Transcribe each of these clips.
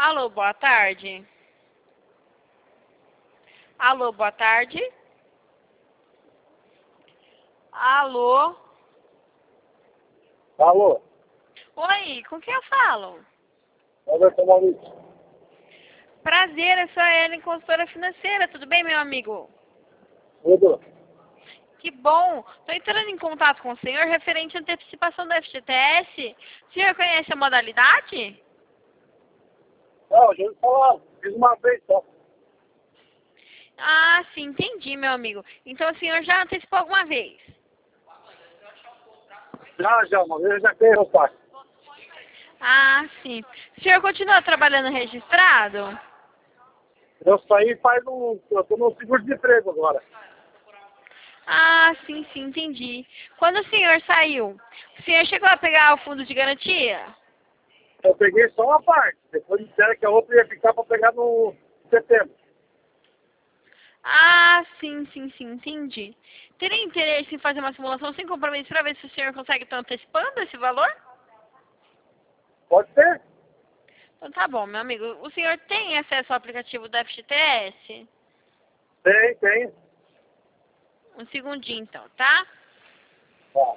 Alô, boa tarde. Alô, boa tarde. Alô. Alô, Oi, com quem eu falo? Roberto Maurício. Prazer, eu sou a Ellen, consultora financeira. Tudo bem, meu amigo? Tudo? Que bom. Estou entrando em contato com o senhor referente à antecipação do FGTS. O senhor conhece a modalidade? Não, já ouvi falar. Fiz uma vez só. Ah, sim, entendi, meu amigo. Então o senhor já antecipou alguma vez? Já, uma vez eu já tenho o pai. Ah, sim. O senhor continua trabalhando registrado? Eu saí eu tô no seguro-desemprego agora. Ah, sim, sim, entendi. Quando o senhor saiu, o senhor chegou a pegar o fundo de garantia? Eu peguei só uma parte. Depois disseram que a outra ia ficar para pegar no setembro. Ah, sim, sim, sim, entendi. Teria interesse em fazer uma simulação sem compromisso para ver se o senhor consegue estar antecipando esse valor? Pode ser? Então tá bom, meu amigo. O senhor tem acesso ao aplicativo da FGTS? Tem. Um segundinho então, tá? Tá.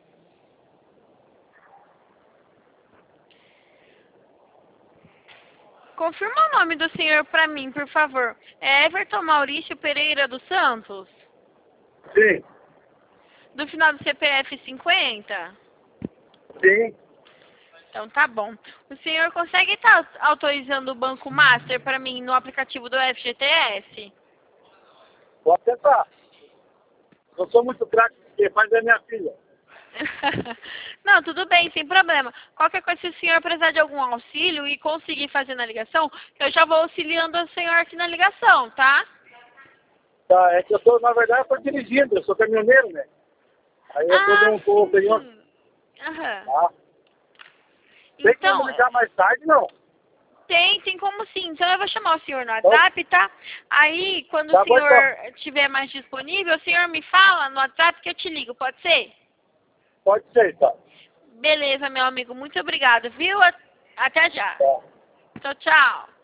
Confirma o nome do senhor para mim, por favor. É Everton Maurício Pereira dos Santos? Sim. Do final do CPF 50? Sim. Então tá bom. O senhor consegue estar autorizando o Banco Master para mim no aplicativo do FGTS? Pode tentar. Eu sou muito craque, porque faz é minha filha. Não, tudo bem, sem problema. Qualquer coisa, se o senhor precisar de algum auxílio e conseguir fazer na ligação, eu já vou auxiliando o senhor aqui na ligação, tá? Tá, é que na verdade, eu tô dirigindo, eu sou caminhoneiro, né? Aí eu tô Ah, peguei um. sim. Aham. Tá. Tem como Então, ligar mais tarde, não? tem como sim. Então eu vou chamar o senhor no Então, WhatsApp, tá? Aí, quando o tá bom então. senhor estiver mais disponível, o senhor me fala no WhatsApp que eu te ligo, pode ser? Pode ser, tá. Beleza, meu amigo. Muito obrigado, viu? Até já. Tá. Tchau, tchau.